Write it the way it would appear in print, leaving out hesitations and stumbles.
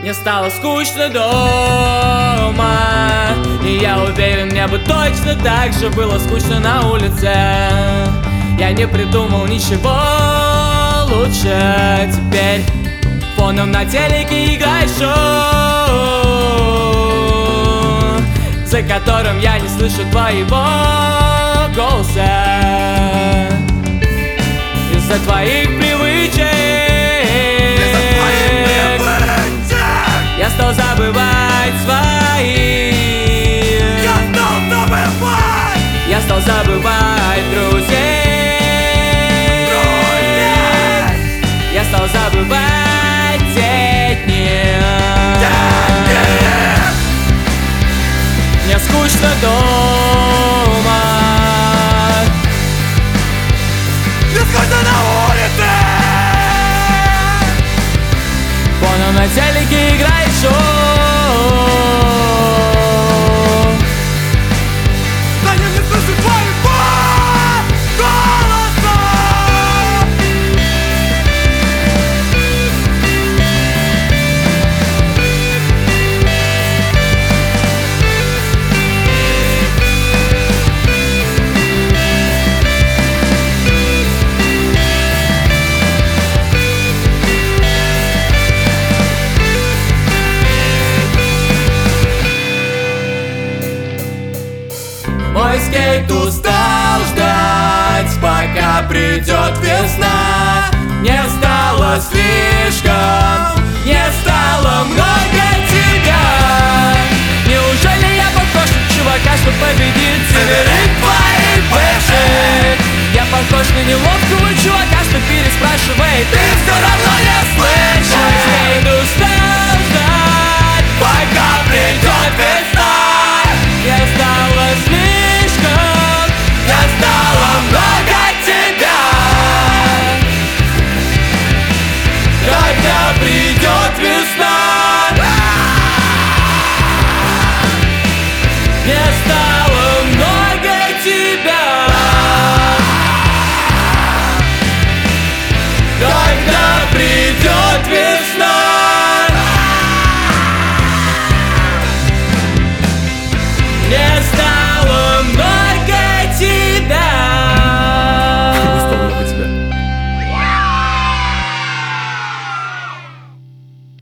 Мне стало скучно дома, и я уверен, мне бы точно так же было скучно на улице. Я не придумал ничего лучше. Теперь фоном на телеке играет шоу, за которым я не слышу твоего голоса. Из-за твоих привычек я стал забывать своих. Я стал забывать друзей. Я стал забывать те дни. Мне скучно дома, мне скучно на улице. фоном на телеке играет шоу, за ним не слышу твоего голоса. мой скейт устал ждать, пока придет весна. Мне стало слишком, не стало много тебя. Неужели я похож на чувака, что победил?